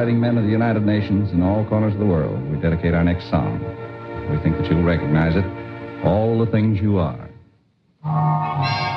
fighting men of the United Nations in all corners of the world, we dedicate our next song. We think that you'll recognize it. All the Things You Are.